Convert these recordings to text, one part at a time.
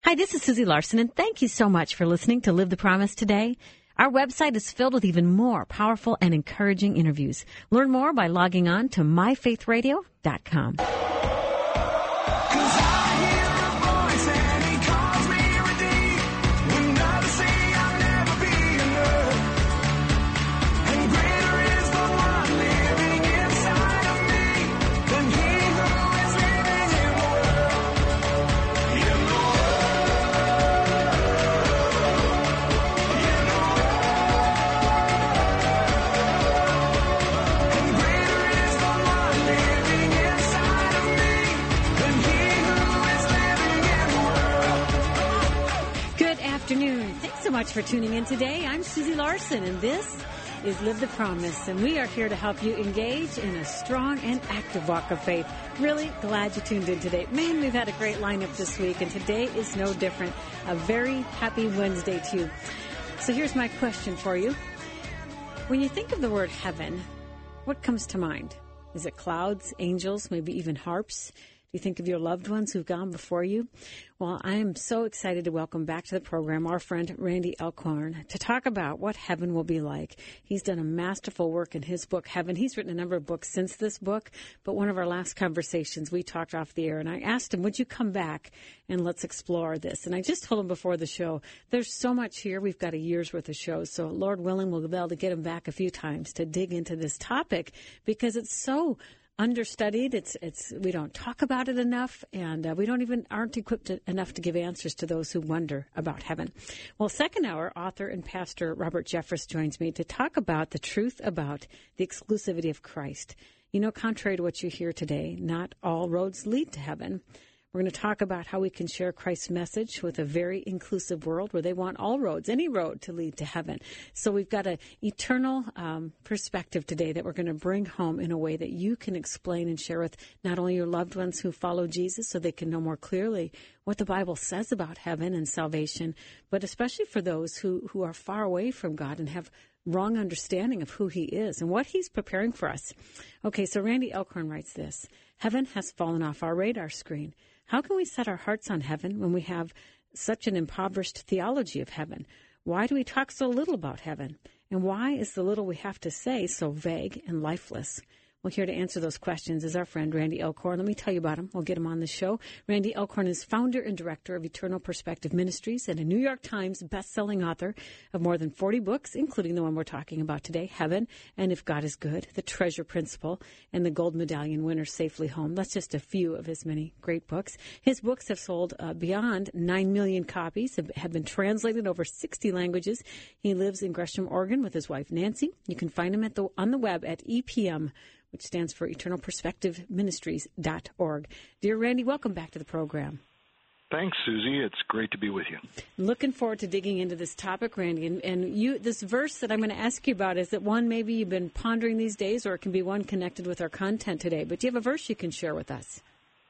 Hi, this is Susie Larson, and thank you so much for listening to Live the Promise today. Our website is filled with even more powerful and encouraging interviews. Learn more by logging on to myfaithradio.com. Thanks so much for tuning in today. I'm Susie Larson, and this is Live the Promise, and we are here to help you engage in a strong and active walk of faith. Really glad you tuned in today. Man, we've had a great lineup this week, and today is no different. A very happy Wednesday to you. So here's my question for you. When you think of the word heaven, what comes to mind? Is it clouds, angels, maybe even harps? Do you think of your loved ones who've gone before you? Well, I am so excited to welcome back to the program our friend Randy Alcorn to talk about what heaven will be like. He's done a masterful work in his book, Heaven. He's written a number of books since this book, but one of our last conversations, we talked off the air, and I asked him, would you come back and let's explore this? And I just told him before the show, there's so much here. We've got a year's worth of shows, so Lord willing, we'll be able to get him back a few times to dig into this topic because it's so understudied. It's we don't talk about it enough, and we aren't equipped enough to give answers to those who wonder about heaven. Well, second hour, author and pastor Robert Jeffress joins me to talk about the truth about the exclusivity of Christ. You know, contrary to what you hear today, not all roads lead to heaven. We're going to talk about how we can share Christ's message with a very inclusive world where they want all roads, any road, to lead to heaven. So we've got an eternal perspective today that we're going to bring home in a way that you can explain and share with not only your loved ones who follow Jesus so they can know more clearly what the Bible says about heaven and salvation, but especially for those who are far away from God and have wrong understanding of who he is and what he's preparing for us. Okay, so Randy Alcorn writes this: heaven has fallen off our radar screen. How can we set our hearts on heaven when we have such an impoverished theology of heaven? Why do we talk so little about heaven? And why is the little we have to say so vague and lifeless? Well, here to answer those questions is our friend Randy Alcorn. Let me tell you about him. We'll get him on the show. Randy Alcorn is founder and director of Eternal Perspective Ministries and a New York Times best-selling author of more than 40 books, including the one we're talking about today, Heaven and If God is Good, The Treasure Principle, and The Gold Medallion Winner Safely Home. That's just a few of his many great books. His books have sold beyond 9 million copies, have been translated over 60 languages. He lives in Gresham, Oregon with his wife, Nancy. You can find him on the web at EPM, which stands for eternalperspectiveministries.org. Dear Randy, welcome back to the program. Thanks, Susie. It's great to be with you. Looking forward to digging into this topic, Randy. And you, this verse that I'm going to ask you about, is it one maybe you've been pondering these days, or it can be one connected with our content today? But do you have a verse you can share with us?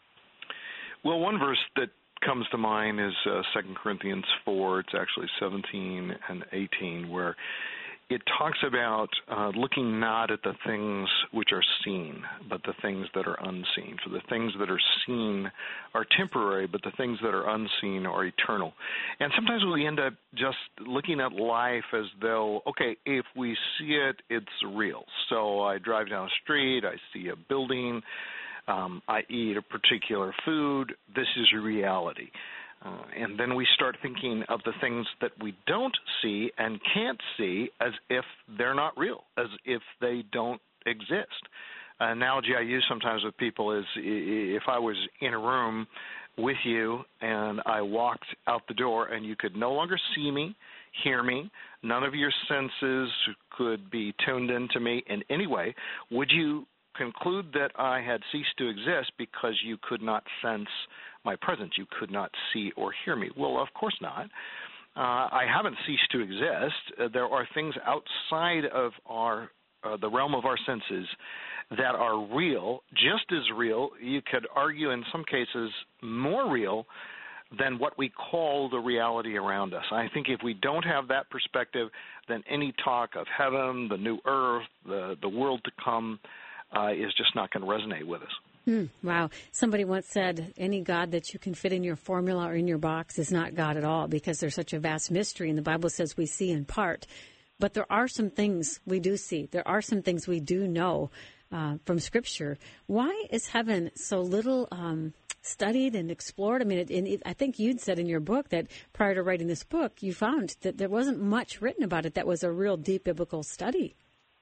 Well, one verse that comes to mind is 2 Corinthians 4. It's actually 17 and 18, where it talks about looking not at the things which are seen, but the things that are unseen. For the things that are seen are temporary, but the things that are unseen are eternal. And sometimes we end up just looking at life as though, okay, if we see it, it's real. So I drive down the street, I see a building, I eat a particular food, this is reality. And then we start thinking of the things that we don't see and can't see as if they're not real, as if they don't exist. An analogy I use sometimes with people is if I was in a room with you and I walked out the door and you could no longer see me, hear me, none of your senses could be tuned into me in any way, would you conclude that I had ceased to exist because you could not sense my presence, you could not see or hear me? Well, of course not. I haven't ceased to exist. There are things outside of the realm of our senses that are real, just as real, you could argue in some cases more real than what we call the reality around us. I think if we don't have that perspective, then any talk of heaven, the new earth, the world to come is just not going to resonate with us. Wow. Somebody once said, any God that you can fit in your formula or in your box is not God at all, because there's such a vast mystery. And the Bible says we see in part. But there are some things we do see. There are some things we do know from Scripture. Why is heaven so little studied and explored? I mean, I think you'd said in your book that prior to writing this book, you found that there wasn't much written about it that was a real deep biblical study.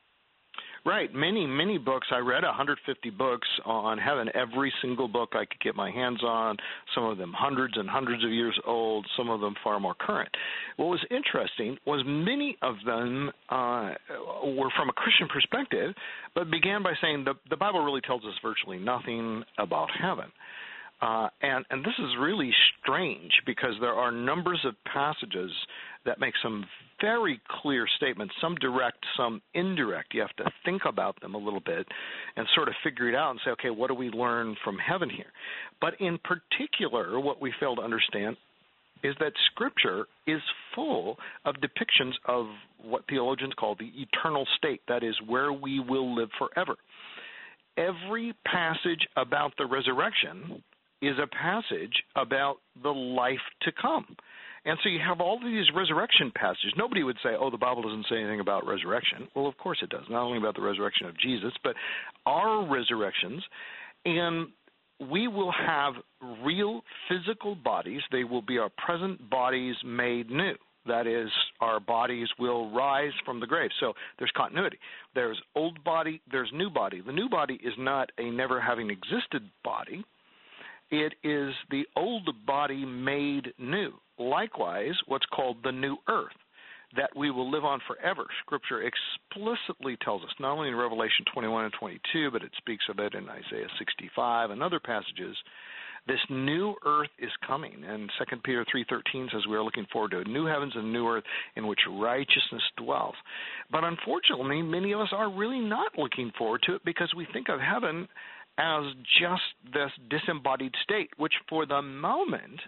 Right. Many books. I read 150 books on heaven, every single book I could get my hands on, some of them hundreds and hundreds of years old, some of them far more current. What was interesting was many of them were from a Christian perspective, but began by saying the Bible really tells us virtually nothing about heaven. And this is really strange, because there are numbers of passages that make some very clear statements, some direct, some indirect. You have to think about them a little bit and sort of figure it out and say, okay, what do we learn from heaven here? But in particular, what we fail to understand is that Scripture is full of depictions of what theologians call the eternal state, that is, where we will live forever. Every passage about the resurrection is a passage about the life to come. And so you have all these resurrection passages. Nobody would say, oh, the Bible doesn't say anything about resurrection. Well, of course it does, not only about the resurrection of Jesus, but our resurrections. And we will have real physical bodies. They will be our present bodies made new. That is, our bodies will rise from the grave. So there's continuity. There's old body, there's new body. The new body is not a never having existed body. It is the old body made new. Likewise, what's called the new earth, that we will live on forever. Scripture explicitly tells us, not only in Revelation 21 and 22, but it speaks of it in Isaiah 65 and other passages. This new earth is coming, and 2 Peter 3:13 says we are looking forward to a new heavens and a new earth in which righteousness dwells. But unfortunately, many of us are really not looking forward to it, because we think of heaven as just this disembodied state, which for the moment,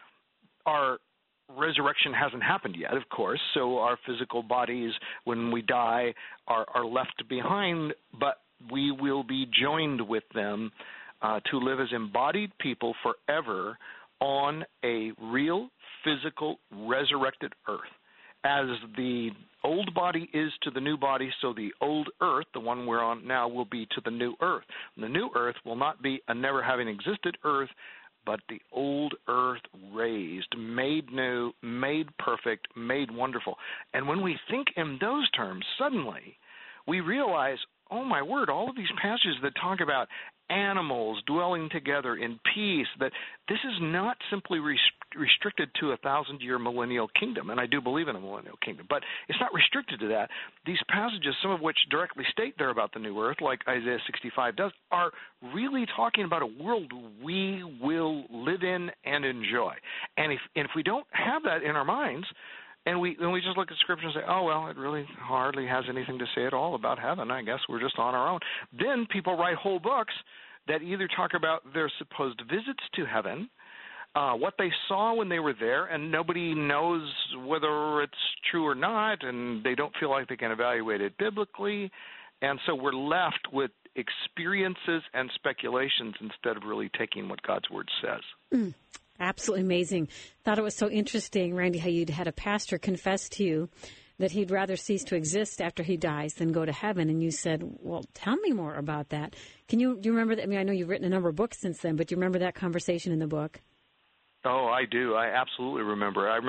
our resurrection hasn't happened yet, of course, so our physical bodies, when we die, are left behind, but we will be joined with them to live as embodied people forever on a real, physical, resurrected earth. As the old body is to the new body, so the old earth, the one we're on now, will be to the new earth. And the new earth will not be a never having existed earth, but the old earth raised, made new, made perfect, made wonderful. And when we think in those terms, suddenly we realize, oh my word, all of these passages that talk about animals dwelling together in peace, that this is not simply restricted to a 1,000-year millennial kingdom, and I do believe in a millennial kingdom, but it's not restricted to that. These passages, some of which directly state there about the new earth, like Isaiah 65 does, are really talking about a world we will live in and enjoy. And if we don't have that in our minds, and we just look at Scripture and say, oh, well, it really hardly has anything to say at all about heaven. I guess we're just on our own. Then people write whole books that either talk about their supposed visits to heaven, what they saw when they were there, and nobody knows whether it's true or not, and they don't feel like they can evaluate it biblically. And so we're left with experiences and speculations instead of really taking what God's Word says. Absolutely amazing. Thought it was so interesting, Randy, how you'd had a pastor confess to you that he'd rather cease to exist after he dies than go to heaven. And you said, well, tell me more about that. Do you remember that? I mean, I know you've written a number of books since then, but do you remember that conversation in the book? Oh, I do. I absolutely remember. I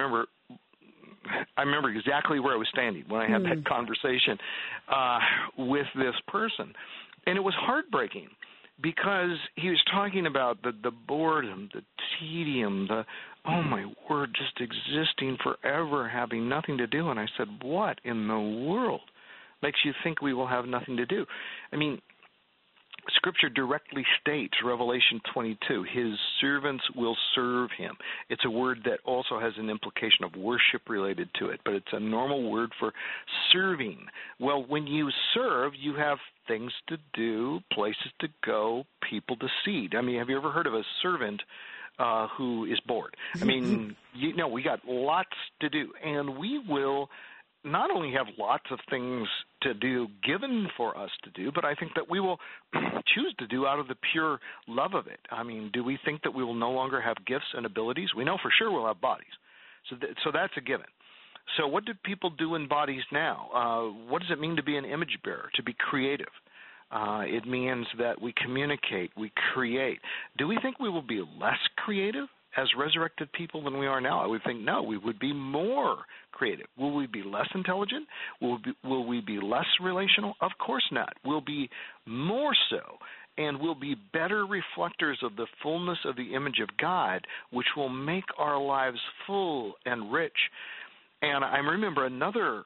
remember exactly where I was standing when I had that conversation with this person. And it was heartbreaking, because he was talking about the boredom, the tedium, oh my word, just existing forever, having nothing to do. And I said, what in the world makes you think we will have nothing to do? I mean, Scripture directly states, Revelation 22, his servants will serve him. It's a word that also has an implication of worship related to it, but it's a normal word for serving. Well, when you serve, you have things to do, places to go, people to see. I mean, have you ever heard of a servant who is bored? I mean, we got lots to do, and we will not only have lots of things to do given for us to do, but I think that we will choose to do out of the pure love of it. I mean, do we think that we will no longer have gifts and abilities? We know for sure we'll have bodies. So that's a given. So what do people do in bodies now? What does it mean to be an image bearer, to be creative? It means that we communicate, we create. Do we think we will be less creative as resurrected people than we are now? I would think no, we would be more creative. Will we be less intelligent? Will we be less relational? Of course not. We'll be more so, and we'll be better reflectors of the fullness of the image of God, which will make our lives full and rich. And I remember another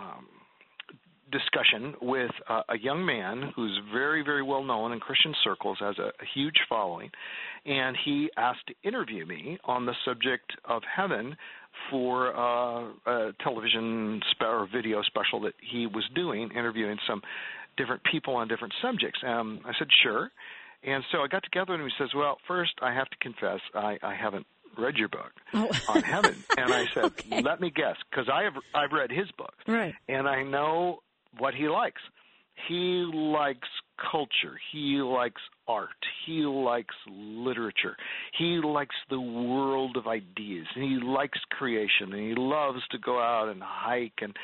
discussion with a young man who's very, very well known in Christian circles, has a huge following, and he asked to interview me on the subject of heaven for a television or video special that he was doing, interviewing some different people on different subjects. I said, sure. And so I got together with him, and he says, well, first I have to confess, I haven't read your book on heaven. And I said, okay, let me guess, because I've read his book, right, and I know what he likes. He likes culture. He likes art. He likes literature. He likes the world of ideas. He likes creation, and he loves to go out and hike and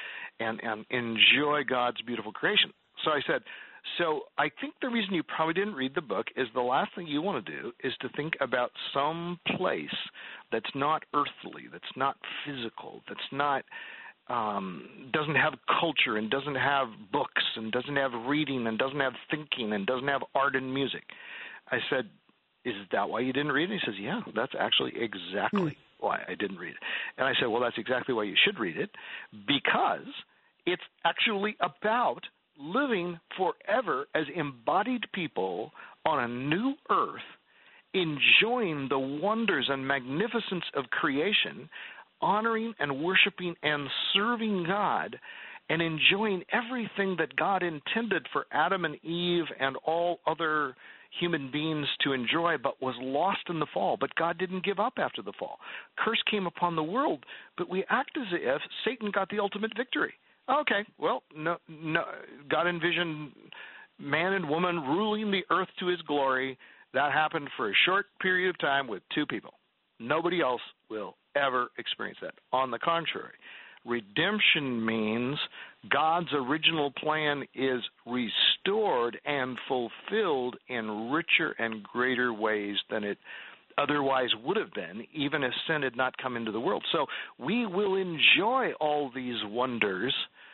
enjoy God's beautiful creation. So I said, so I think the reason you probably didn't read the book is the last thing you want to do is to think about some place that's not earthly, that's not physical, that's not doesn't have culture and doesn't have books and doesn't have reading and doesn't have thinking and doesn't have art and music. I said, is that why you didn't read it? And he says, yeah, that's actually exactly why I didn't read it. And I said, well, that's exactly why you should read it, because it's actually about living forever as embodied people on a new earth, enjoying the wonders and magnificence of creation, honoring and worshiping and serving God, and enjoying everything that God intended for Adam and Eve and all other human beings to enjoy, but was lost in the fall. But God didn't give up after the fall. Curse came upon the world, but we act as if Satan got the ultimate victory. Okay, well, no, God envisioned man and woman ruling the earth to his glory. That happened for a short period of time with two people. Nobody else will ever experience that. On the contrary, redemption means God's original plan is restored and fulfilled in richer and greater ways than it otherwise would have been, even if sin had not come into the world. So we will enjoy all these wonders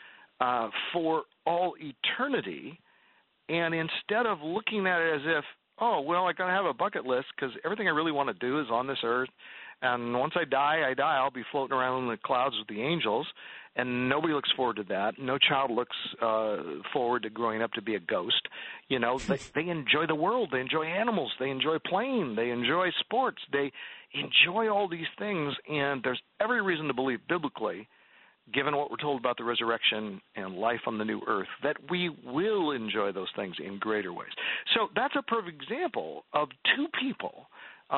for all eternity, and instead of looking at it as if, oh, well, I got to have a bucket list because everything I really want to do is on this earth, and once I die, I'll be floating around in the clouds with the angels, and nobody looks forward to that. No child looks forward to growing up to be a ghost. You know, they enjoy the world. They enjoy animals. They enjoy playing. They enjoy sports. They enjoy all these things, and there's every reason to believe biblically, given what we're told about the resurrection and life on the new earth, that we will enjoy those things in greater ways. So that's a perfect example of two people,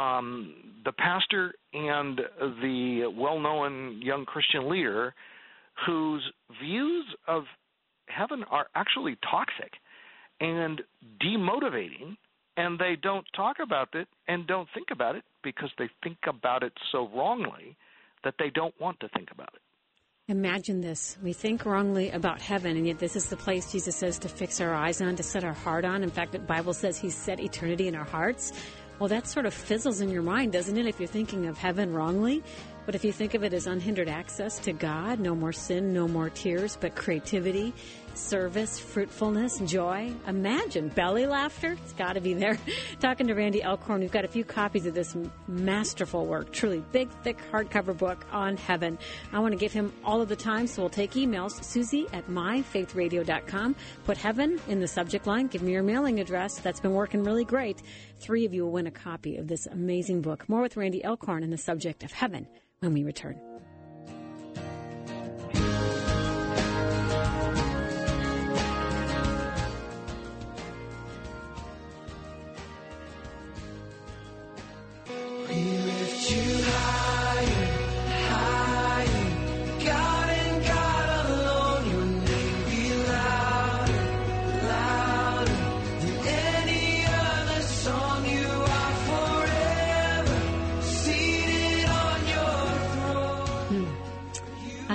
the pastor and the well-known young Christian leader, whose views of heaven are actually toxic and demotivating, and they don't talk about it and don't think about it because they think about it so wrongly that they don't want to think about it. Imagine this. We think wrongly about heaven, and yet this is the place Jesus says to fix our eyes on, to set our heart on. In fact, the Bible says He set eternity in our hearts. Well, that sort of fizzles in your mind, doesn't it, if you're thinking of heaven wrongly? But if you think of it as unhindered access to God, no more sin, no more tears, but creativity, service, fruitfulness, joy. Imagine belly laughter. It's got to be there. Talking to Randy Elkhorn, we've got a few copies of this masterful work, truly big, thick hardcover book on heaven. I want to give him all of the time, so we'll take emails. Susie@myfaithradio.com. Put heaven in the subject line. Give me your mailing address. That's been working really great. 3 of you will win a copy of this amazing book. More with Randy Elkhorn on the subject of heaven when we return. God and God alone.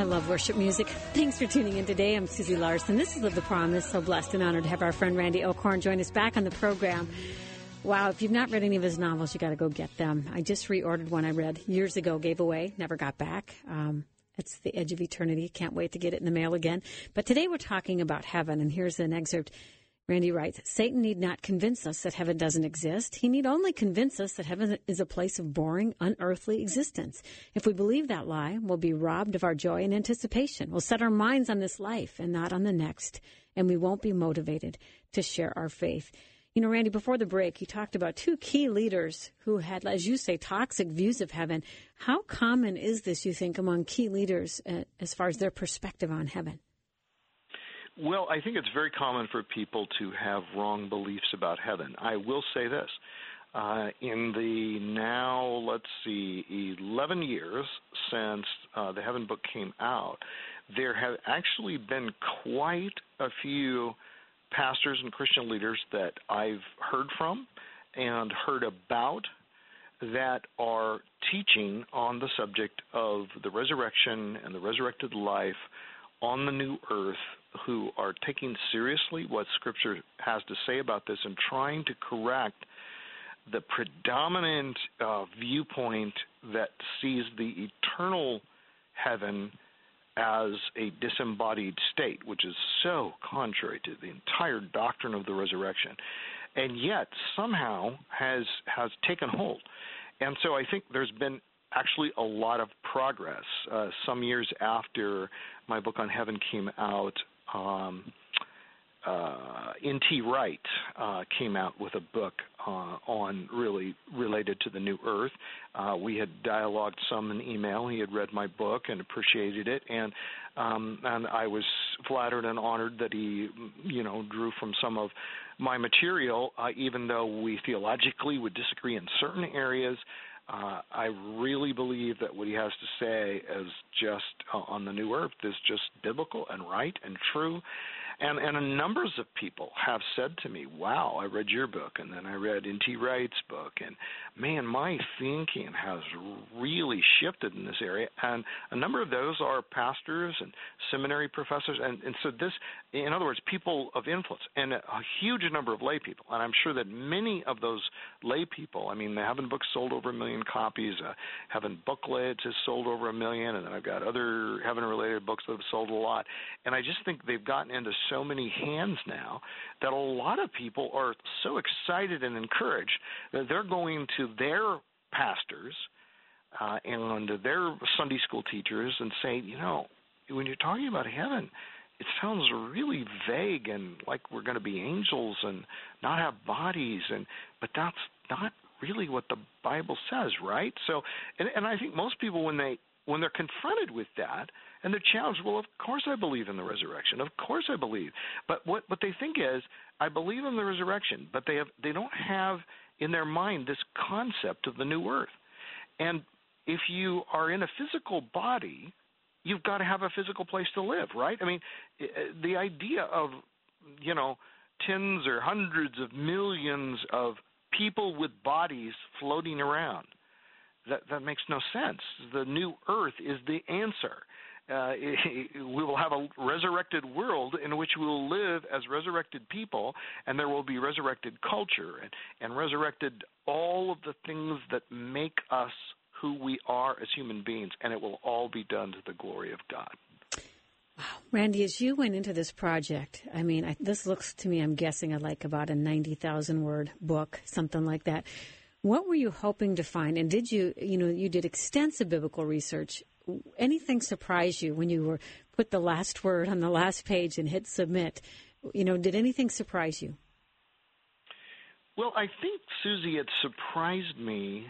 I love worship music. Thanks for tuning in today. I'm Susie Larson. This is Live the Promise. So blessed and honored to have our friend Randy Alcorn join us back on the program. Wow, if you've not read any of his novels, you got to go get them. I just reordered one I read years ago, gave away, never got back. It's The Edge of Eternity. Can't wait to get it in the mail again. But today we're talking about heaven, and here's an excerpt. Randy writes, Satan need not convince us that heaven doesn't exist. He need only convince us that heaven is a place of boring, unearthly existence. If we believe that lie, we'll be robbed of our joy and anticipation. We'll set our minds on this life and not on the next, and we won't be motivated to share our faith. You know, Randy, before the break, you talked about two key leaders who had, as you say, toxic views of heaven. How common is this, you think, among key leaders as far as their perspective on heaven? Well, I think it's very common for people to have wrong beliefs about heaven. I will say this. In the now, 11 years since the Heaven book came out, there have actually been quite a few pastors and Christian leaders that I've heard from and heard about that are teaching on the subject of the resurrection and the resurrected life on the new earth, who are taking seriously what Scripture has to say about this and trying to correct the predominant viewpoint that sees the eternal heaven as a disembodied state, which is so contrary to the entire doctrine of the resurrection, and yet somehow has taken hold. And so I think there's been actually a lot of progress. Some years after my book on heaven came out, N.T. Wright came out with a book on really related to the new earth. We had dialogued some in email. He had read my book and appreciated it, and I was flattered and honored that he, drew from some of my material, even though we theologically would disagree in certain areas. I really believe that what he has to say is just on the new earth is just biblical and right and true. And numbers of people have said to me, wow, I read your book, and then I read N.T. Wright's book, and man, my thinking has really shifted in this area. And a number of those are pastors and seminary professors, and so this, in other words, people of influence, and a huge number of lay people. And I'm sure that many of those lay people, I mean, the Heaven book sold over 1 million copies, Heaven Booklets has sold over 1 million, and then I've got other Heaven-related books that have sold a lot. And I just think they've gotten into so many hands now that a lot of people are so excited and encouraged that they're going to their pastors and their Sunday school teachers and say, when you're talking about heaven, it sounds really vague and like we're going to be angels and not have bodies, but that's not really what the Bible says, right? So, and I think most people when they're confronted with that, and they're challenged, well, of course I believe in the resurrection. Of course I believe. But what they think is, I believe in the resurrection, but they don't have in their mind this concept of the new earth. And if you are in a physical body, you've got to have a physical place to live, right? I mean, the idea of, tens or hundreds of millions of people with bodies floating around, that makes no sense. The new earth is the answer. We will have a resurrected world in which we will live as resurrected people, and there will be resurrected culture and resurrected all of the things that make us who we are as human beings, and it will all be done to the glory of God. Wow. Randy, as you went into this project, I mean, this looks to me, I'm guessing, like about a 90,000-word book, something like that. What were you hoping to find? And did you did extensive biblical research. Anything surprise you when you put the last word on the last page and hit submit? Did anything surprise you? Well, I think, Susie, it surprised me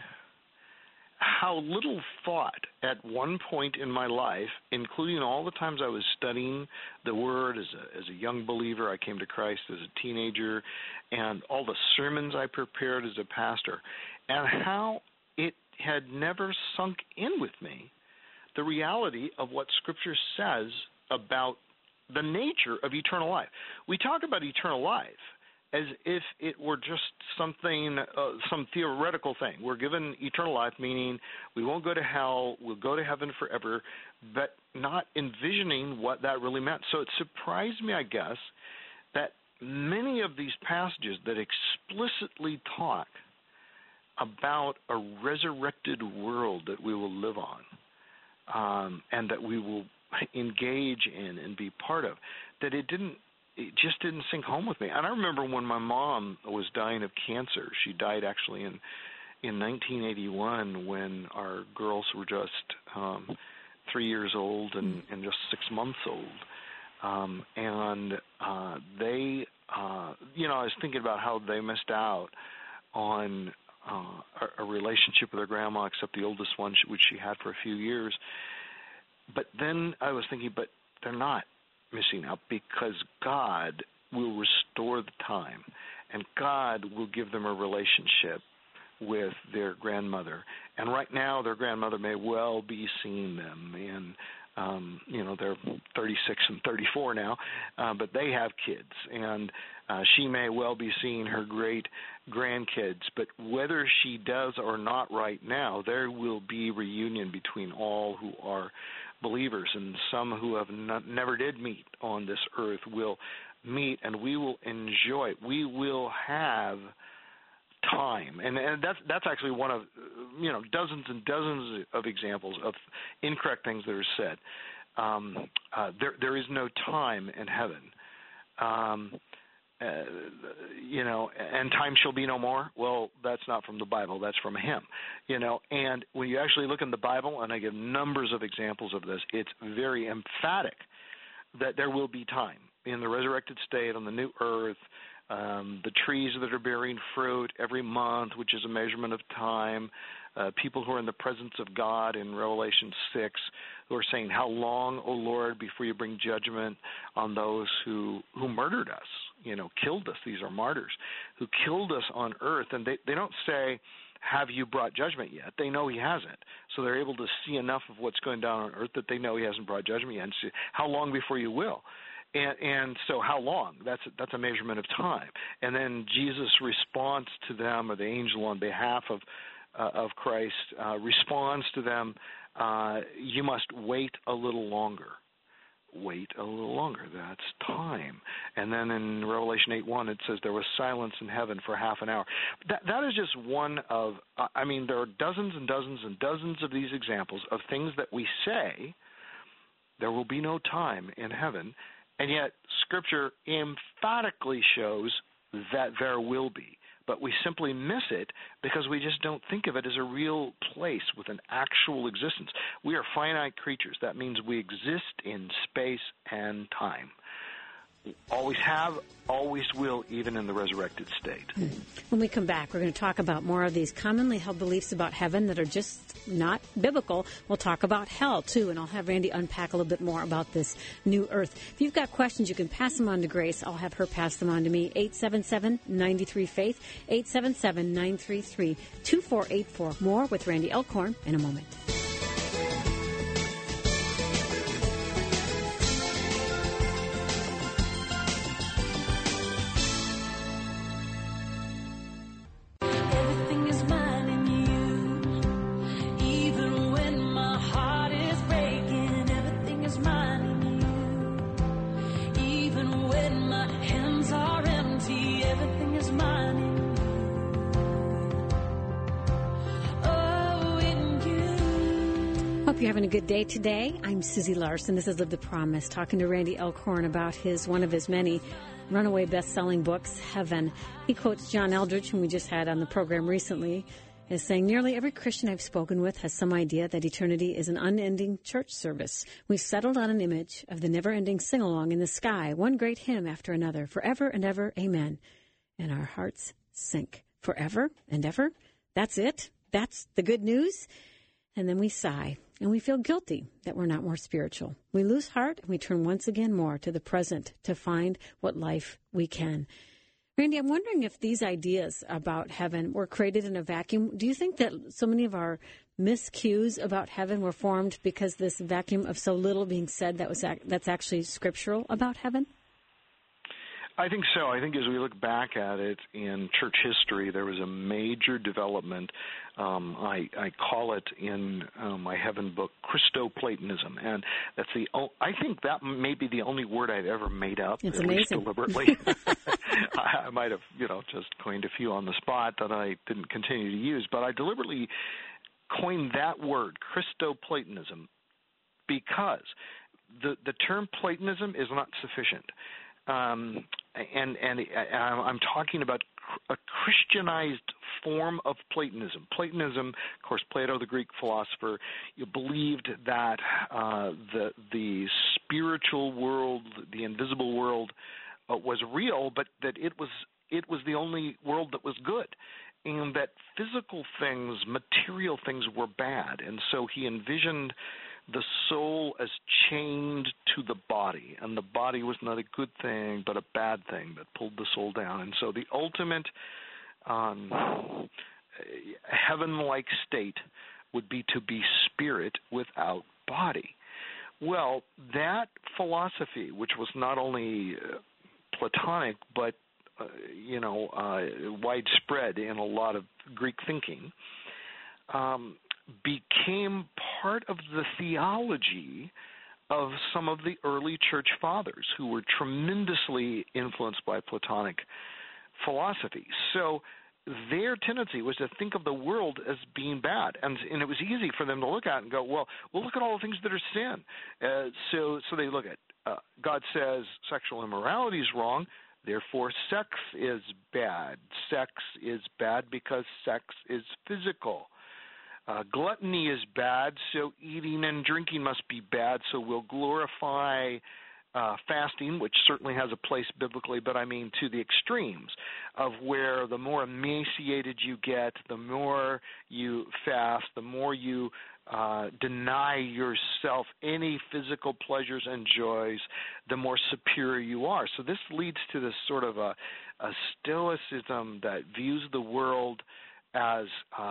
how little thought at one point in my life, including all the times I was studying the Word as a young believer, I came to Christ as a teenager, and all the sermons I prepared as a pastor, and how it had never sunk in with me the reality of what Scripture says about the nature of eternal life. We talk about eternal life, as if it were just something, some theoretical thing. We're given eternal life, meaning we won't go to hell, we'll go to heaven forever, but not envisioning what that really meant. So it surprised me, I guess, that many of these passages that explicitly talk about a resurrected world that we will live on, and that we will engage in and be part of, that it just didn't sink home with me. And I remember when my mom was dying of cancer. She died actually in 1981 when our girls were just 3 years old and just 6 months old. They, I was thinking about how they missed out on a relationship with their grandma, except the oldest one, which she had for a few years. But then I was thinking, but they're not missing out, because God will restore the time, and God will give them a relationship with their grandmother. And right now their grandmother may well be seeing them, and they're 36 and 34 now, but they have kids, and she may well be seeing her great grandkids. But whether she does or not right now, there will be reunion between all who are believers, and some who have never did meet on this earth will meet, and we will enjoy it. We will have time, and that's actually one of dozens and dozens of examples of incorrect things that are said. There is no time in heaven. And time shall be no more. Well, that's not from the Bible. That's from him. And when you actually look in the Bible, and I give numbers of examples of this, it's very emphatic that there will be time in the resurrected state on the new earth. The trees that are bearing fruit every month, which is a measurement of time. People who are in the presence of God in Revelation 6, who are saying, "How long, O Lord, before you bring judgment on those who murdered us, killed us?" These are martyrs who killed us on earth. And they don't say, "Have you brought judgment yet?" They know he hasn't. So they're able to see enough of what's going down on earth that they know he hasn't brought judgment yet. And say, "How long before you will?" And so how long? That's a measurement of time. And then Jesus' response to them, or the angel on behalf of Christ, responds to them, "You must wait a little longer." Wait a little longer. That's time. And then in Revelation 8:1, it says there was silence in heaven for half an hour. That is just one of, there are dozens and dozens and dozens of these examples of things that we say there will be no time in heaven, and yet Scripture emphatically shows that there will be. But we simply miss it because we just don't think of it as a real place with an actual existence. We are finite creatures. That means we exist in space and time. Always have, always will, even in the resurrected state. When we come back, we're going to talk about more of these commonly held beliefs about heaven that are just not biblical. We'll talk about hell, too, and I'll have Randy unpack a little bit more about this new earth. If you've got questions, you can pass them on to Grace. I'll have her pass them on to me. 877-93-FAITH, 877-933-2484. More with Randy Elkhorn in a moment. You're having a good day today. I'm Susie Larson. This is Live the Promise, talking to Randy Elkhorn about one of his many runaway best-selling books, Heaven. He quotes John Eldredge, whom we just had on the program recently, as saying, "Nearly every Christian I've spoken with has some idea that eternity is an unending church service. We've settled on an image of the never-ending sing-along in the sky, one great hymn after another, forever and ever, amen. And our hearts sink. Forever and ever? That's it? That's the good news?" And then we sigh, and we feel guilty that we're not more spiritual. We lose heart, and we turn once again more to the present to find what life we can. Randy, I'm wondering if these ideas about heaven were created in a vacuum. Do you think that so many of our miscues about heaven were formed because this vacuum of so little being said that's actually scriptural about heaven? I think so. I think as we look back at it in church history, there was a major development. I call it in my Heaven book Christo-Platonism, and I think that may be the only word I've ever made up. It's at amazing. Least deliberately. I might have, just coined a few on the spot that I didn't continue to use, but I deliberately coined that word, Christo-Platonism, because the term Platonism is not sufficient. And I'm talking about a Christianized form of Platonism. Platonism, of course, Plato, the Greek philosopher, believed that the spiritual world, the invisible world, was real, but that it was the only world that was good, and that physical things, material things, were bad. And so he envisioned the soul as chained to the body, and the body was not a good thing but a bad thing that pulled the soul down. And so the ultimate heaven-like state would be to be spirit without body. Well, that philosophy, which was not only Platonic but widespread in a lot of Greek thinking, became part of the theology of some of the early church fathers who were tremendously influenced by Platonic philosophy. So their tendency was to think of the world as being bad, and it was easy for them to look at it and go, well, look at all the things that are sin. So they look at God says sexual immorality is wrong, therefore sex is bad. Sex is bad because sex is physical. Gluttony is bad, so eating and drinking must be bad, so we'll glorify fasting, which certainly has a place biblically, but I mean to the extremes of where the more emaciated you get, the more you fast, the more you deny yourself any physical pleasures and joys, the more superior you are. So this leads to this sort of a stoicism that views the world as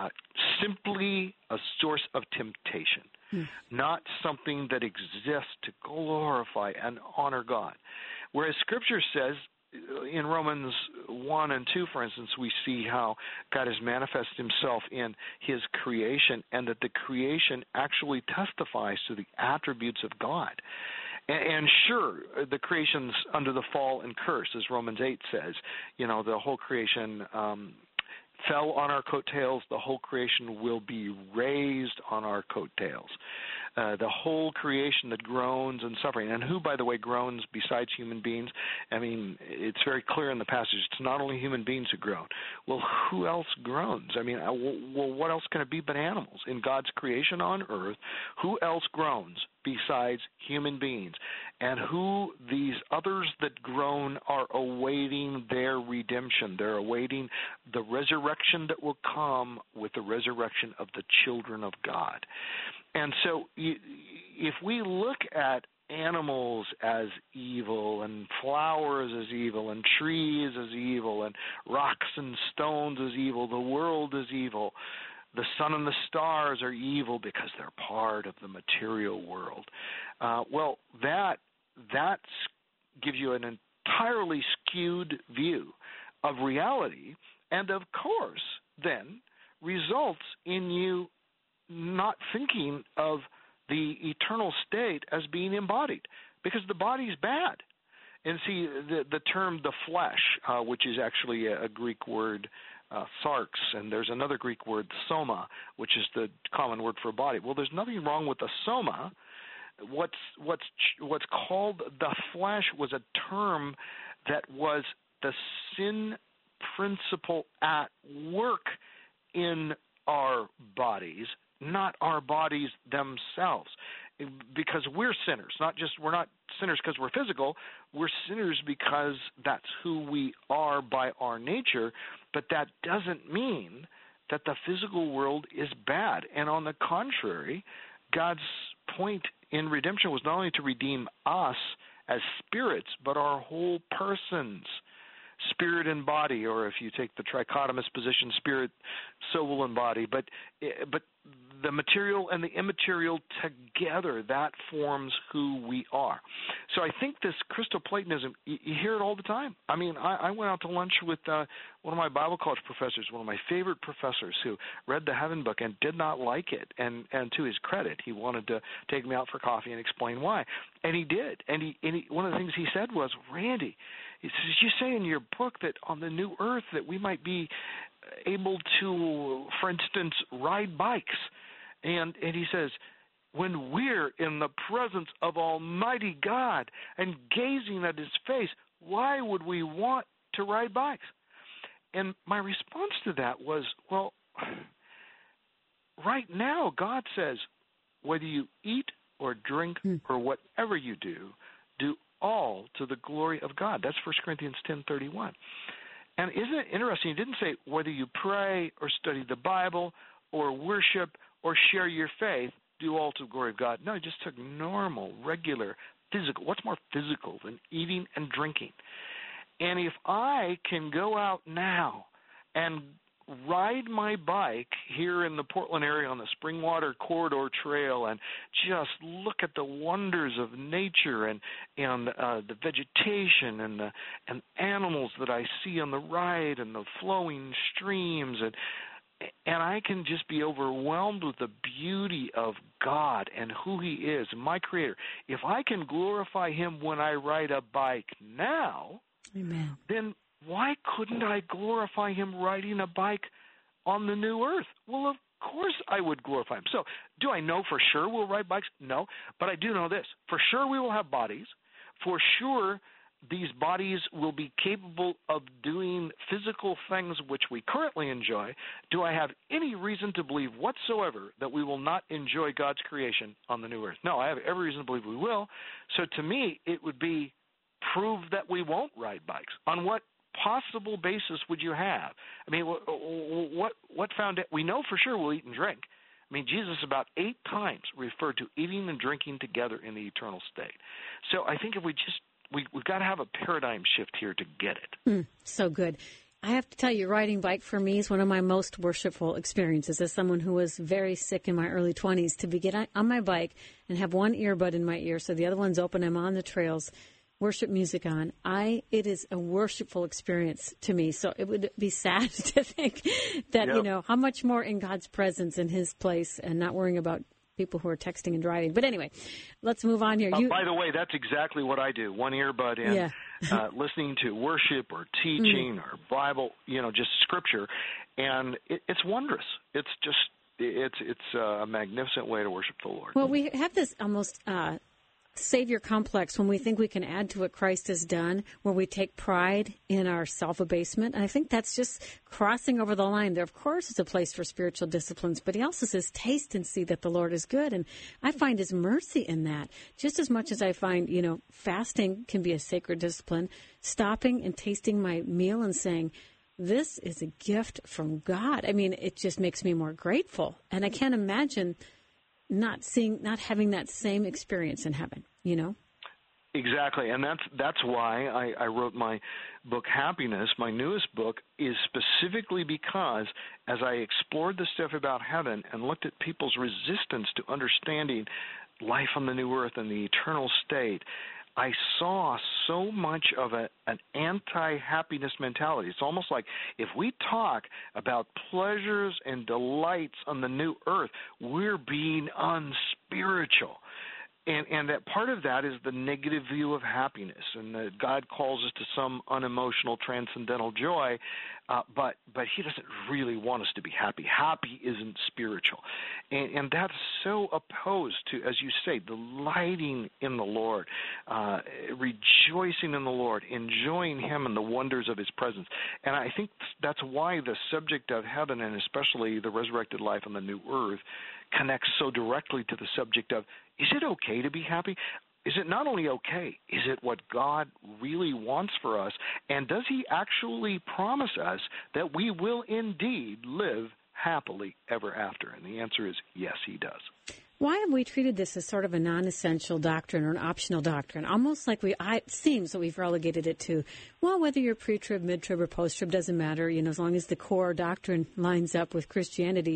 simply a source of temptation, not something that exists to glorify and honor God. Whereas Scripture says, in Romans 1 and 2, for instance, we see how God has manifested himself in his creation, and that the creation actually testifies to the attributes of God. And sure, the creation's under the fall and curse, as Romans 8 says. The whole creation fell on our coattails. The whole creation will be raised on our coattails. The whole creation that groans and suffering. And who, by the way, groans besides human beings? I mean, it's very clear in the passage. It's not only human beings who groan. Well, who else groans? I mean, what else can it be but animals? In God's creation on earth, who else groans besides human beings? And who these others that groan are awaiting their redemption. They're awaiting the resurrection that will come with the resurrection of the children of God. And so if we look at animals as evil, and flowers as evil, and trees as evil, and rocks and stones as evil, the world is evil, the sun and the stars are evil because they're part of the material world. Well, that gives you an entirely skewed view of reality, and of course then results in you not thinking of the eternal state as being embodied, because the body's bad. And see, the term the flesh, which is actually a Greek word, sarx, and there's another Greek word, soma, which is the common word for body. Well, there's nothing wrong with the soma. What's called the flesh was a term that was the sin principle at work in our bodies, not our bodies themselves, because we're sinners. We're not sinners because we're physical. We're sinners because that's who we are by our nature, but that doesn't mean that the physical world is bad. And on the contrary, God's point in redemption was not only to redeem us as spirits, but our whole persons, spirit and body, or if you take the trichotomous position, spirit, soul, and body. But the material and the immaterial together, that forms who we are. So I think this Christoplatonism, you hear it all the time. I mean, I went out to lunch with one of my Bible college professors, one of my favorite professors, who read the Heaven book and did not like it. And to his credit, he wanted to take me out for coffee and explain why. And he did. And he one of the things he said was, Randy, he says, you say in your book that on the new earth that we might be able to, for instance, ride bikes. And he says, when we're in the presence of Almighty God and gazing at his face, why would we want to ride bikes? And my response to that was, well, right now God says, whether you eat or drink or whatever you do all to the glory of God. That's 1 Corinthians 10:31. And isn't it interesting? He didn't say whether you pray or study the Bible or worship or share your faith, do all to the glory of God. No, he just took normal, regular, physical. What's more physical than eating and drinking? And if I can go out now and ride my bike here in the Portland area on the Springwater Corridor Trail and just look at the wonders of nature and the vegetation and animals that I see on the ride and the flowing streams and I can just be overwhelmed with the beauty of God and who he is, my Creator. If I can glorify him when I ride a bike now, Amen. Then why couldn't I glorify him riding a bike on the new earth? Well, of course I would glorify him. So do I know for sure we'll ride bikes? No. But I do know this. For sure we will have bodies. For sure these bodies will be capable of doing physical things which we currently enjoy. Do I have any reason to believe whatsoever that we will not enjoy God's creation on the new earth? No, I have every reason to believe we will. So to me, it would be prove that we won't ride bikes. On what possible basis would you have? I mean, what found it? We know for sure we'll eat and drink. I mean, Jesus about 8 times referred to eating and drinking together in the eternal state. So I think if we've got to have a paradigm shift here to get it. So good. I have to tell you, riding bike for me is one of my most worshipful experiences as someone who was very sick in my early 20s. To get on my bike and have one earbud in my ear so the other one's open, I'm on the trails, worship music on. It is a worshipful experience to me. So it would be sad to think that, how much more in God's presence in his place and not worrying about people who are texting and driving. But anyway, let's move on here. By the way, that's exactly what I do. One earbud in, listening to worship or teaching or Bible, just scripture. And it's wondrous. It's just, it's a magnificent way to worship the Lord. Well, we have this almost Savior complex when we think we can add to what Christ has done, where we take pride in our self-abasement. And I think that's just crossing over the line. There, of course, is a place for spiritual disciplines, but he also says, taste and see that the Lord is good. And I find his mercy in that, just as much as I find, fasting can be a sacred discipline, stopping and tasting my meal and saying, this is a gift from God. I mean, it just makes me more grateful. And I can't imagine not having that same experience in heaven, Exactly, and that's why I wrote my book, Happiness. My newest book is specifically because as I explored the stuff about heaven and looked at people's resistance to understanding life on the new earth and the eternal state, I saw so much of an anti-happiness mentality. It's almost like if we talk about pleasures and delights on the new earth, we're being unspiritual. And that part of that is the negative view of happiness, and that God calls us to some unemotional, transcendental joy, but he doesn't really want us to be happy. Happy isn't spiritual. And that's so opposed to, as you say, delighting in the Lord, rejoicing in the Lord, enjoying him and the wonders of his presence. And I think that's why the subject of heaven, and especially the resurrected life on the new earth, connects so directly to the subject of, is it okay to be happy? Is it not only okay, is it what God really wants for us? And does he actually promise us that we will indeed live happily ever after? And the answer is yes, he does. Why have we treated this as sort of a non-essential doctrine or an optional doctrine? Almost like it seems that we've relegated it to, well, whether you're pre-trib, mid-trib, or post-trib doesn't matter, as long as the core doctrine lines up with Christianity.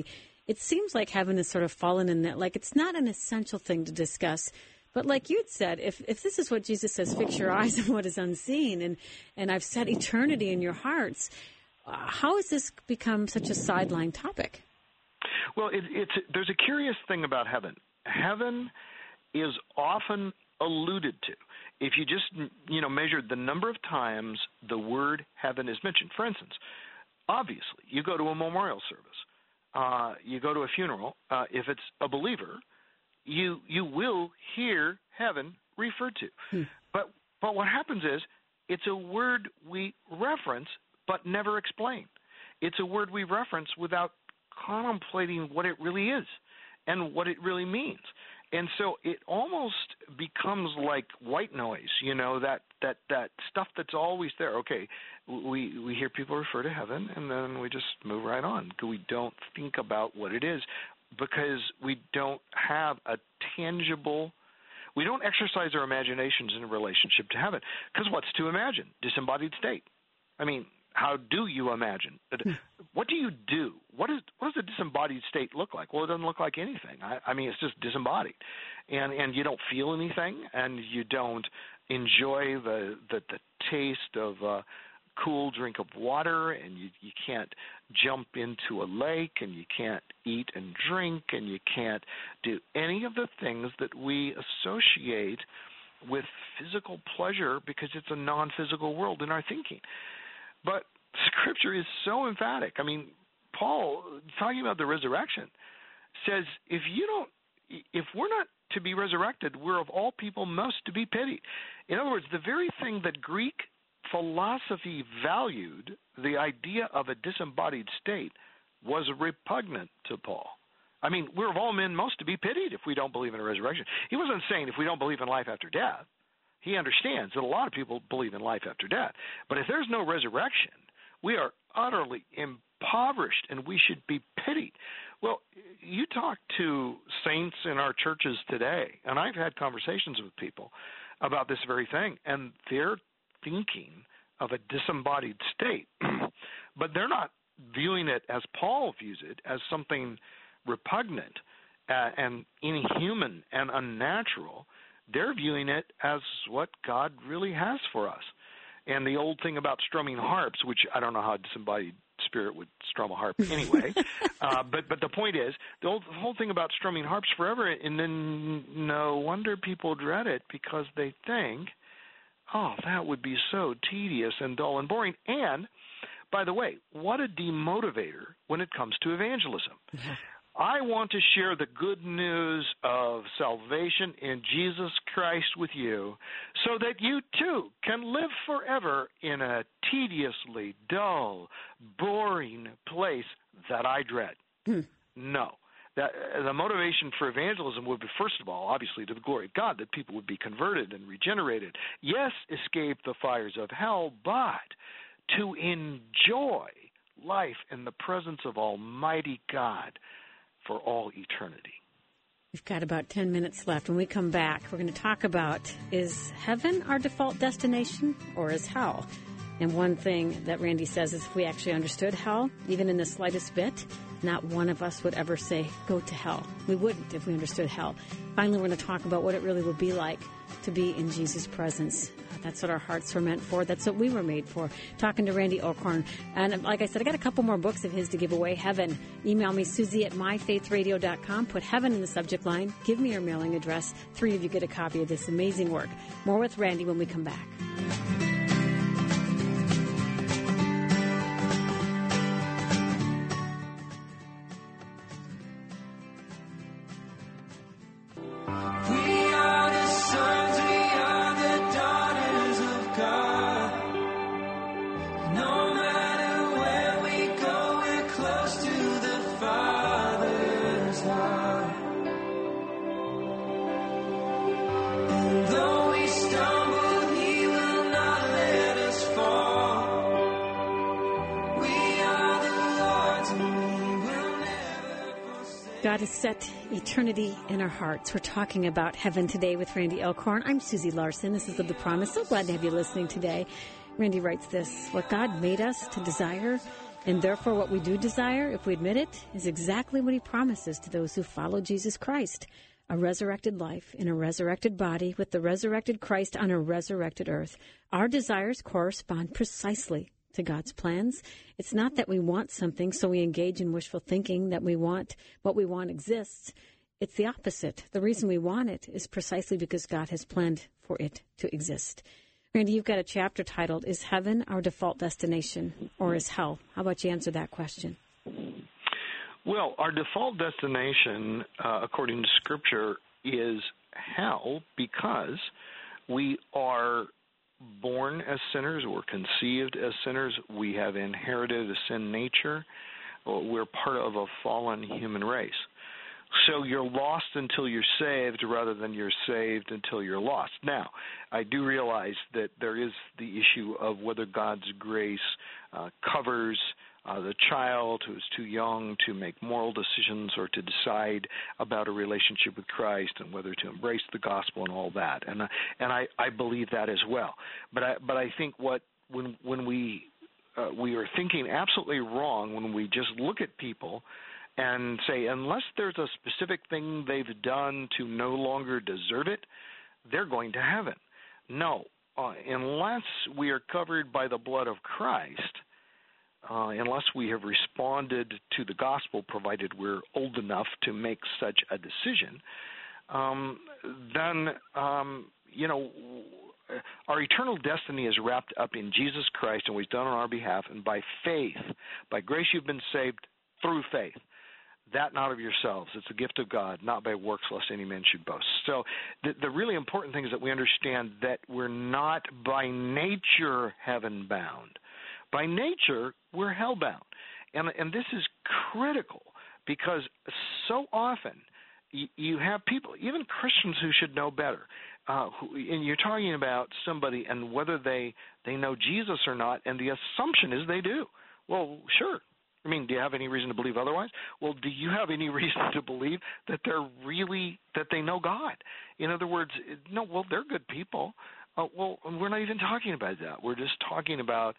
it seems like heaven has sort of fallen in that, like it's not an essential thing to discuss. But like you'd said, if this is what Jesus says, fix your eyes on what is unseen, and I've set eternity in your hearts, how has this become such a sideline topic? Well, there's a curious thing about heaven. Heaven is often alluded to. If you just, measured the number of times the word heaven is mentioned. For instance, obviously, you go to a memorial service, you go to a funeral, if it's a believer, you will hear heaven referred to. But what happens is it's a word we reference but never explain. It's a word we reference without contemplating what it really is and what it really means. And so it almost becomes like white noise, that stuff that's always there. Okay, we hear people refer to heaven, and then we just move right on. We don't think about what it is because we don't have a tangible – we don't exercise our imaginations in relationship to heaven. Because what's to imagine? Disembodied state. I mean, how do you imagine? What do you do? What does a disembodied state look like? Well, it doesn't look like anything. I mean, it's just disembodied. And you don't feel anything, and you don't enjoy the taste of a cool drink of water, and you can't jump into a lake, and you can't eat and drink, and you can't do any of the things that we associate with physical pleasure because it's a non-physical world in our thinking. But Scripture is so emphatic. I mean, Paul, talking about the resurrection, says if we're not to be resurrected, we're of all people most to be pitied. In other words, the very thing that Greek philosophy valued, the idea of a disembodied state, was repugnant to Paul. I mean, we're of all men most to be pitied if we don't believe in a resurrection. He wasn't saying if we don't believe in life after death. He understands that a lot of people believe in life after death. But if there's no resurrection, we are utterly impoverished and we should be pitied. Well, you talk to saints in our churches today, and I've had conversations with people about this very thing, and they're thinking of a disembodied state, but they're not viewing it as Paul views it, as something repugnant and inhuman and unnatural. They're viewing it as what God really has for us. And the old thing about strumming harps, which I don't know how a disembodied spirit would strum a harp anyway, but the point is, the whole thing about strumming harps forever, and then no wonder people dread it because they think, oh, that would be so tedious and dull and boring. And, by the way, what a demotivator when it comes to evangelism. I want to share the good news of salvation in Jesus Christ with you so that you too can live forever in a tediously dull, boring place that I dread. No. The motivation for evangelism would be, first of all, obviously to the glory of God, that people would be converted and regenerated. Yes, escape the fires of hell, but to enjoy life in the presence of Almighty God for all eternity. We've got about 10 minutes left. When we come back, we're going to talk about, is heaven our default destination or is hell? And one thing that Randy says is if we actually understood hell, even in the slightest bit, not one of us would ever say, go to hell. We wouldn't if we understood hell. Finally, we're going to talk about what it really would be like to be in Jesus' presence. That's what our hearts were meant for. That's what we were made for. Talking to Randy Alcorn. And like I said, I got a couple more books of his to give away. Heaven. Email me, Susie@myfaithradio.com. Put heaven in the subject line. Give me your mailing address. 3 of you get a copy of this amazing work. More with Randy when we come back. God has set eternity in our hearts. We're talking about heaven today with Randy Alcorn. I'm Susie Larson. This is Live the Promise. So glad to have you listening today. Randy writes this: what God made us to desire And therefore, what we do desire, if we admit it, is exactly what he promises to those who follow Jesus Christ, a resurrected life in a resurrected body with the resurrected Christ on a resurrected earth. Our desires correspond precisely to God's plans. It's not that we want something, so we engage in wishful thinking that what we want exists. It's the opposite. The reason we want it is precisely because God has planned for it to exist. Randy, you've got a chapter titled, Is Heaven Our Default Destination, or is Hell? How about you answer that question? Well, our default destination, according to Scripture, is hell because we are born as sinners, we're conceived as sinners, we have inherited a sin nature, we're part of a fallen human race. So you're lost until you're saved rather than you're saved until you're lost. Now, I do realize that there is the issue of whether God's grace covers the child who is too young to make moral decisions or to decide about a relationship with Christ and whether to embrace the gospel and all that. And I believe that as well. But I think when we are thinking absolutely wrong when we just look at people and say, unless there's a specific thing they've done to no longer deserve it, they're going to heaven. No, unless we are covered by the blood of Christ, unless we have responded to the gospel, provided we're old enough to make such a decision, then our eternal destiny is wrapped up in Jesus Christ and what he's done on our behalf, and by faith, by grace you've been saved through faith. That not of yourselves. It's a gift of God, not by works, lest any man should boast. So the really important thing is that we understand that we're not by nature heaven-bound. By nature, we're hell-bound. And this is critical because so often you have people, even Christians who should know better, and you're talking about somebody and whether they know Jesus or not, and the assumption is they do. Well, sure. I mean, do you have any reason to believe otherwise? Well, do you have any reason to believe that that they know God? In other words, no, well, they're good people. Well, we're not even talking about that. We're just talking about,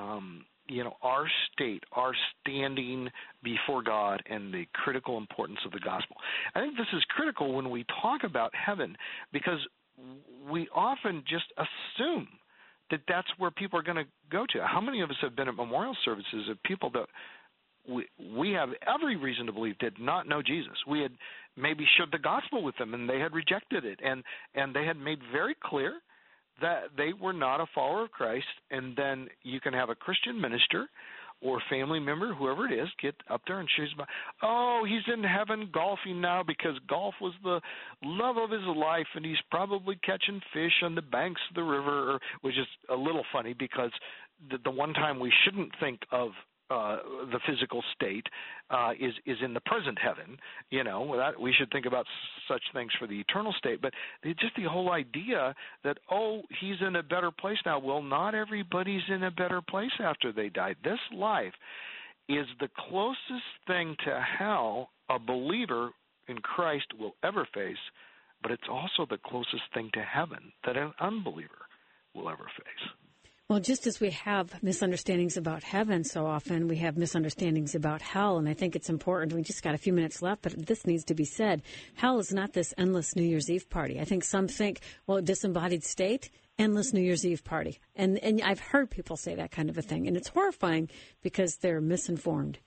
our state, our standing before God and the critical importance of the gospel. I think this is critical when we talk about heaven because we often just assume that that's where people are going to go to. How many of us have been at memorial services of people that we have every reason to believe did not know Jesus? We had maybe shared the gospel with them, and they had rejected it, and they had made very clear that they were not a follower of Christ. And then you can have a Christian minister or family member, whoever it is, get up there and choose about, he's in heaven golfing now because golf was the love of his life, and he's probably catching fish on the banks of the river, which is a little funny because the one time we shouldn't think of the physical state is in the present heaven. That we should think about such things for the eternal state. But just the whole idea that, he's in a better place now. Well, not everybody's in a better place after they die. This life is the closest thing to hell a believer in Christ will ever face, but it's also the closest thing to heaven that an unbeliever will ever face. Well, just as we have misunderstandings about heaven so often, we have misunderstandings about hell, and I think it's important. We just got a few minutes left, but this needs to be said. Hell is not this endless New Year's Eve party. I think some think, disembodied state, endless New Year's Eve party. And I've heard people say that kind of a thing, and it's horrifying because they're misinformed.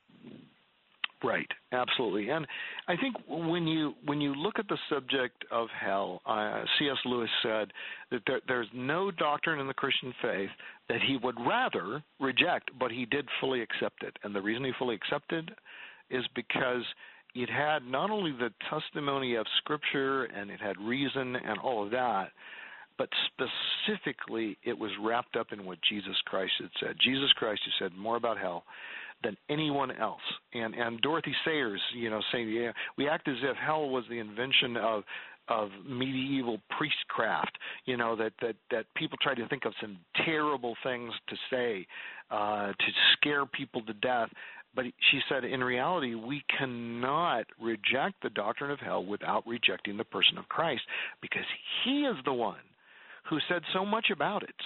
Right, absolutely. And I think when you look at the subject of hell, C.S. Lewis said that there's no doctrine in the Christian faith that he would rather reject, but he did fully accept it. And the reason he fully accepted is because it had not only the testimony of Scripture and it had reason and all of that, but specifically it was wrapped up in what Jesus Christ had said. Jesus Christ who said more about hell than anyone else. And Dorothy Sayers, saying, we act as if hell was the invention of medieval priestcraft, that people try to think of some terrible things to say to scare people to death. But she said, in reality, we cannot reject the doctrine of hell without rejecting the person of Christ, because he is the one who said so much about it,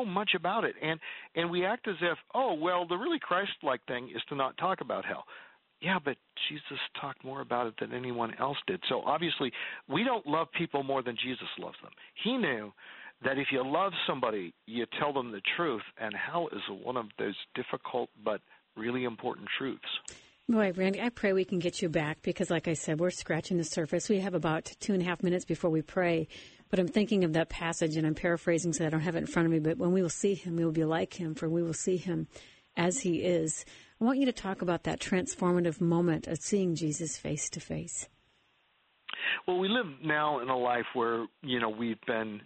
and we act as if, oh, well, the really Christ-like thing is to not talk about hell. Yeah, but Jesus talked more about it than anyone else did. So obviously, we don't love people more than Jesus loves them. He knew that if you love somebody, you tell them the truth, and hell is one of those difficult but really important truths. Boy, Randy, I pray we can get you back because, like I said, we're scratching the surface. We have about 2.5 minutes before we pray, but I'm thinking of that passage, and I'm paraphrasing so I don't have it in front of me, but when we will see him, we will be like him, for we will see him as he is. I want you to talk about that transformative moment of seeing Jesus face to face. Well, we live now in a life where, we've been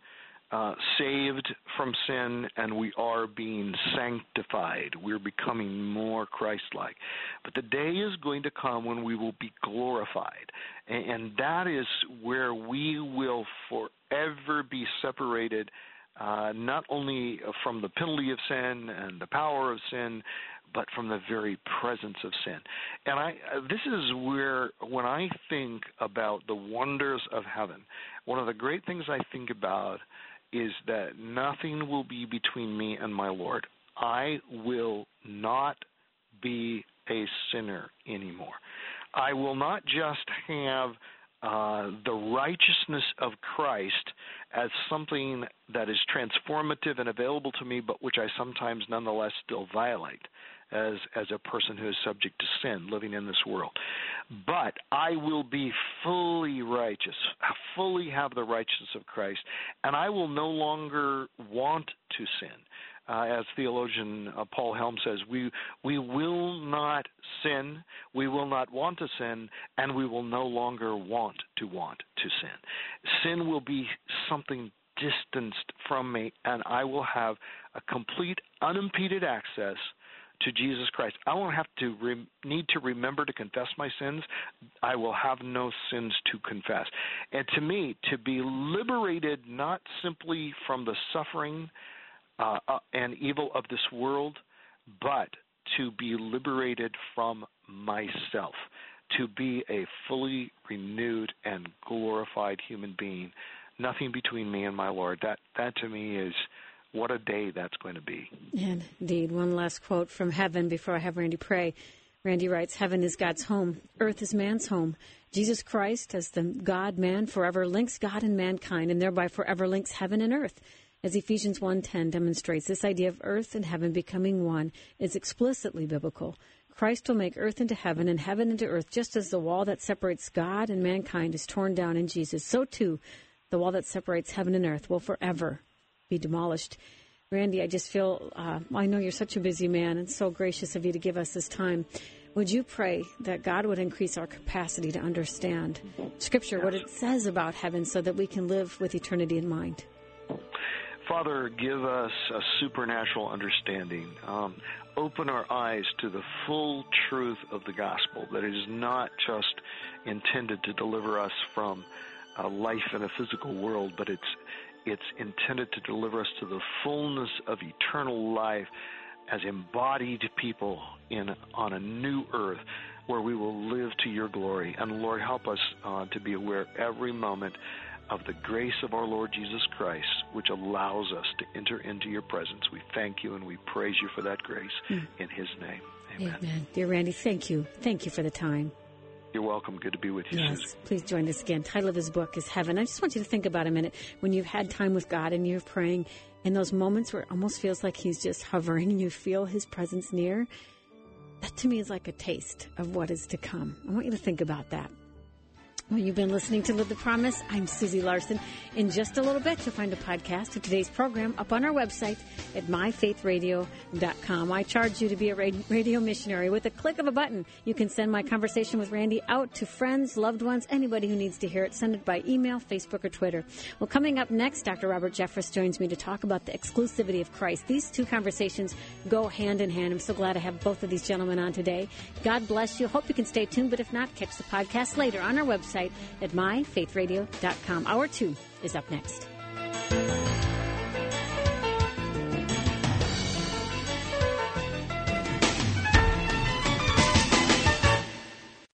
saved from sin, and we are being sanctified. We're becoming more Christ-like. But the day is going to come when we will be glorified, and that is where we will forever be separated, not only from the penalty of sin and the power of sin, but from the very presence of sin. And this is where, when I think about the wonders of heaven, one of the great things I think about is that nothing will be between me and my Lord. I will not be a sinner anymore. I will not just have the righteousness of Christ as something that is transformative and available to me, but which I sometimes nonetheless still violate as a person who is subject to sin living in this world. But I will be fully righteous, fully have the righteousness of Christ, and I will no longer want to sin. As theologian Paul Helm says, we will not sin, we will not want to sin, and we will no longer want to sin. Sin will be something distanced from me, and I will have a complete, unimpeded access to Jesus Christ. I won't have to need to remember to confess my sins. I will have no sins to confess. And to me, to be liberated not simply from the suffering and evil of this world, but to be liberated from myself, to be a fully renewed and glorified human being, nothing between me and my Lord. That to me is what a day that's going to be. Indeed. One last quote from heaven before I have Randy pray. Randy writes, "Heaven is God's home. Earth is man's home. Jesus Christ, as the God-man, forever links God and mankind, and thereby forever links heaven and earth. As Ephesians 1:10 demonstrates, this idea of earth and heaven becoming one is explicitly biblical. Christ will make earth into heaven and heaven into earth, just as the wall that separates God and mankind is torn down in Jesus. So, too, the wall that separates heaven and earth will forever be demolished." Randy, I just feel, I know you're such a busy man and so gracious of you to give us this time. Would you pray that God would increase our capacity to understand Scripture, what it says about heaven, so that we can live with eternity in mind? Father, give us a supernatural understanding. Open our eyes to the full truth of the gospel, that it is not just intended to deliver us from life in a physical world, but it's intended to deliver us to the fullness of eternal life as embodied people on a new earth where we will live to your glory. And Lord, help us to be aware every moment of the grace of our Lord Jesus Christ, which allows us to enter into your presence. We thank you and we praise you for that grace in his name. Amen. Amen. Dear Randy, thank you. Thank you for the time. You're welcome. Good to be with you, Yes, Susie. Please join us again. Title of his book is Heaven. I just want you to think about a minute when you've had time with God and you're praying in those moments where it almost feels like he's just hovering and you feel his presence near. That to me is like a taste of what is to come. I want you to think about that. Well, you've been listening to Live the Promise. I'm Susie Larson. In just a little bit, you'll find a podcast of today's program up on our website at myfaithradio.com. I charge you to be a radio missionary. With a click of a button, you can send my conversation with Randy out to friends, loved ones, anybody who needs to hear it. Send it by email, Facebook, or Twitter. Well, coming up next, Dr. Robert Jeffress joins me to talk about the exclusivity of Christ. These two conversations go hand in hand. I'm so glad to have both of these gentlemen on today. God bless you. Hope you can stay tuned, but if not, catch the podcast later on our website at myfaithradio.com. Hour 2 is up next.